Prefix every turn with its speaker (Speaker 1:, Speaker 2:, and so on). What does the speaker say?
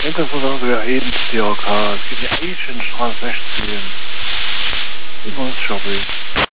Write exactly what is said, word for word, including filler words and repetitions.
Speaker 1: Hintergrund haben wir eben D R K, es geht die Eichenstraße sechzehn. Immer das Shopping.